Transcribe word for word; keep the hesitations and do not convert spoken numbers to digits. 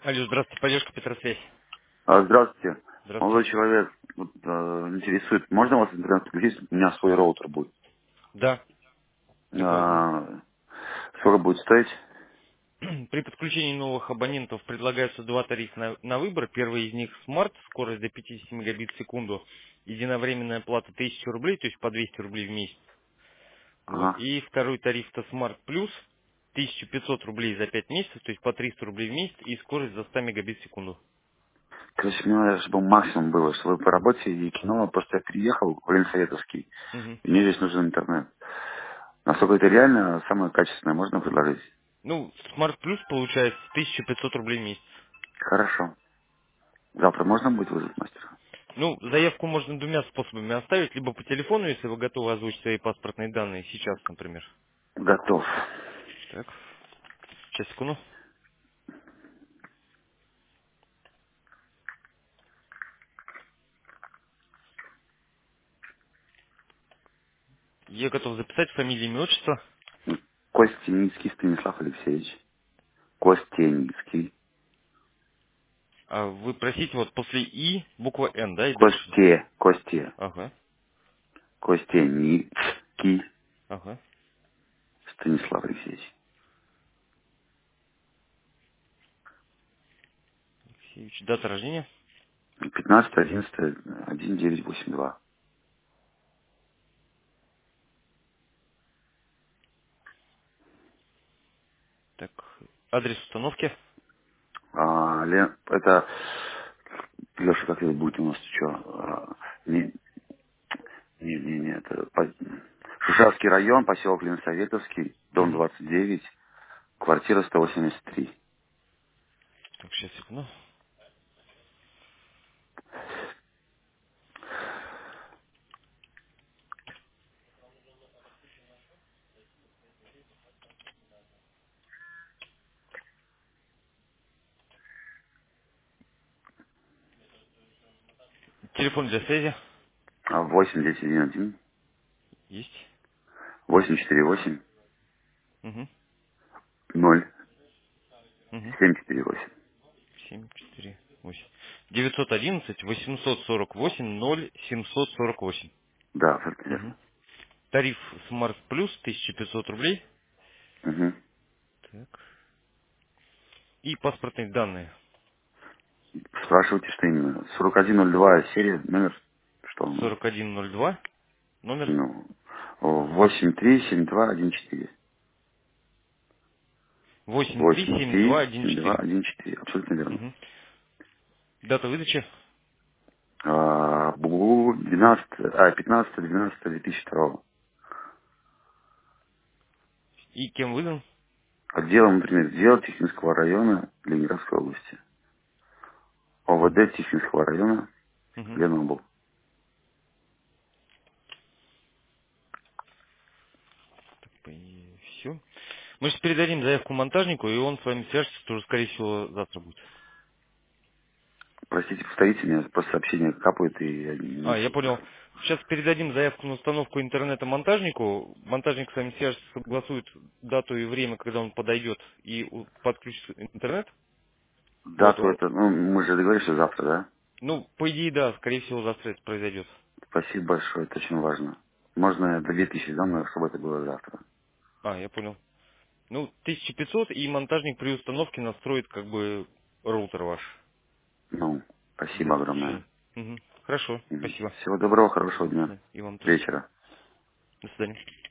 Алло, здравствуйте, поддержка Петросвязь. А, Здравствуйте. Молодой Здравствуйте. человек, вот, э, интересует, можно у вас интернет подключить? У меня свой роутер будет. Да, любой будет. А, Сколько будет стоить? При подключении новых абонентов предлагаются два тарифа на, на выбор. Первый из них Smart, скорость до пятидесяти мегабит в секунду, единовременная плата тысяча рублей, то есть по двести рублей в месяц. Вот. Ага. И второй тариф это Smart Plus, тысяча пятьсот рублей за пять месяцев, то есть по триста рублей в месяц и скорость за сто мегабит в секунду. Короче, мне надо, чтобы максимум было, чтобы по работе и кино, просто я приехал в Ленсоветовский, Мгм. и мне здесь нужен интернет. Насколько это реально, самое качественное можно предложить? Ну, Smart Plus получается тысяча пятьсот рублей в месяц. Хорошо. Завтра можно будет вызвать мастера? Ну, заявку можно двумя способами оставить, либо по телефону, если вы готовы озвучить свои паспортные данные сейчас, например. Готов. Так, сейчас, секунду. Я готов записать фамилию, имя, отчество. Костеницкий Станислав Алексеевич. Костеницкий. А вы просите вот после И буква Н, да, и дальше? Косте. Косте. Ага, Костеницкий ага. Станислав Алексеевич. Алексеевич. Дата рождения. пятнадцатое одиннадцатое тысяча девятьсот восемьдесят два. Так, адрес установки. А, Лен, это, Леша, как это будет у нас, что? Не, не, не, не, это по- Шишавский район, поселок Ленсоветовский, дом Угу. двадцать девять, квартира сто восемьдесят три. Так, сейчас, секунду. Телефон для связи. А, восемь девять один один Есть. восемь четыре восемь Угу. ноль Угу. семь четыре восемь. семь, четыре, восемь. девятьсот одиннадцать восемьсот сорок восемь ноль семьсот сорок восемь. Да, абсолютно Угу. верно. Тариф Smart Plus тысяча пятьсот рублей. Угу. Так. И паспортные данные. Спрашивайте, что именно. сорок один ноль два серия, номер, что он будет? сорок один ноль два. Номер Ну, восемь три семь два один четыре. восемь три Восемь семь два три один семь два четыре. один четыре. Абсолютно верно. Угу. Дата выдачи. А, бу- двенадцатое, а, пятнадцатое двенадцатое две тысячи второго. И кем выдан. Отдел внутренних дел Тихвинского района Ленинградской области. ОВД Тихвинского района Угу. Ленобласть. Все. Мы сейчас передадим заявку монтажнику, и он с вами свяжется, тоже, скорее всего, завтра будет. Простите, повторите меня, просто сообщение капает, и я не А, могу я понял. слышать. Сейчас передадим заявку на установку интернета монтажнику. Монтажник с вами свяжется, согласует дату и время, когда он подойдет и у- подключит интернет. Вот. Дату о- это, ну, мы же договорились, что завтра, да? Ну, по идее, да, скорее всего, завтра это произойдет. Спасибо большое, это очень важно. Можно я до две тысячи дам, но чтобы это было завтра. А, я понял. Ну, тысяча пятьсот, и монтажник при установке настроит как бы роутер ваш Ну, для спасибо огромное. подключения. Мгм. Хорошо, Мгм. спасибо. Всего доброго, хорошего дня. Да, и вам тоже. Вечера. До свидания.